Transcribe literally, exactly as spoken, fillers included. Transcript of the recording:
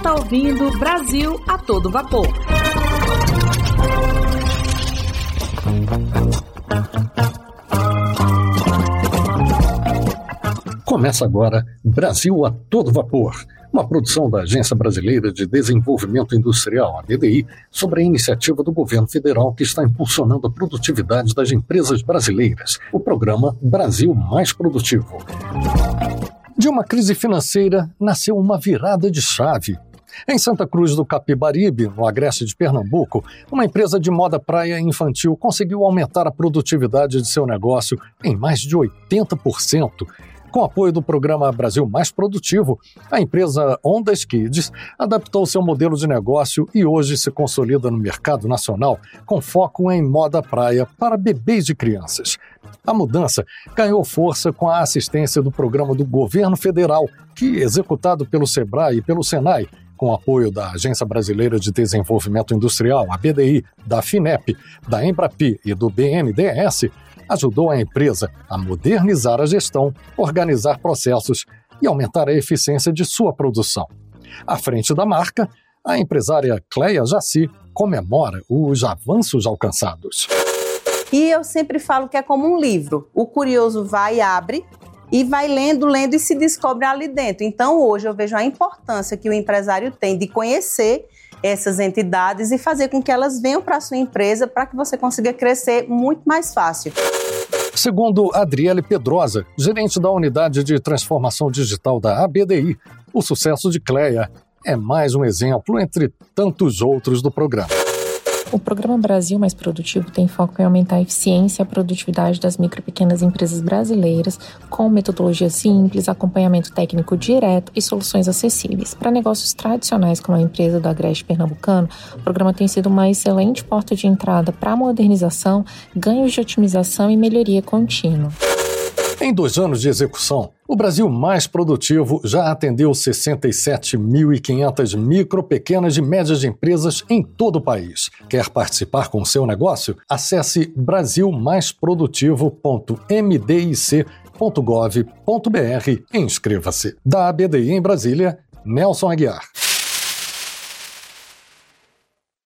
está ouvindo Brasil a todo vapor. Começa agora Brasil a todo vapor, uma produção da Agência Brasileira de Desenvolvimento Industrial, a B D I, sobre a iniciativa do governo federal que está impulsionando a produtividade das empresas brasileiras, o programa Brasil Mais Produtivo. De uma crise financeira nasceu uma virada de chave. Em Santa Cruz do Capibaribe, no agreste de Pernambuco, uma empresa de moda praia infantil conseguiu aumentar a produtividade de seu negócio em mais de oitenta por cento. Com apoio do programa Brasil Mais Produtivo, a empresa Ondas Kids adaptou seu modelo de negócio e hoje se consolida no mercado nacional com foco em moda praia para bebês e crianças. A mudança ganhou força com a assistência do programa do governo federal, que, executado pelo SEBRAE e pelo SENAI, com apoio da Agência Brasileira de Desenvolvimento Industrial, a B D I, da FINEP, da Embrapi e do B N D E S, ajudou a empresa a modernizar a gestão, organizar processos e aumentar a eficiência de sua produção. À frente da marca, a empresária Cleia Jaci comemora os avanços alcançados. E eu sempre falo que é como um livro. O curioso vai e abre e vai lendo, lendo e se descobre ali dentro. Então, hoje eu vejo a importância que o empresário tem de conhecer essas entidades e fazer com que elas venham para a sua empresa para que você consiga crescer muito mais fácil. Segundo Adriele Pedrosa, gerente da Unidade de Transformação Digital da A B D I, o sucesso de Cleia é mais um exemplo entre tantos outros do programa. O programa Brasil Mais Produtivo tem foco em aumentar a eficiência e a produtividade das micro e pequenas empresas brasileiras com metodologia simples, acompanhamento técnico direto e soluções acessíveis. Para negócios tradicionais como a empresa do agreste pernambucano, o programa tem sido uma excelente porta de entrada para a modernização, ganhos de otimização e melhoria contínua. Em dois anos de execução, o Brasil Mais Produtivo já atendeu sessenta e sete mil e quinhentas micro, pequenas e médias empresas em todo o país. Quer participar com o seu negócio? Acesse brasil mais produtivo ponto m d i c ponto gov ponto b r e inscreva-se. Da A B D I em Brasília, Nelson Aguiar.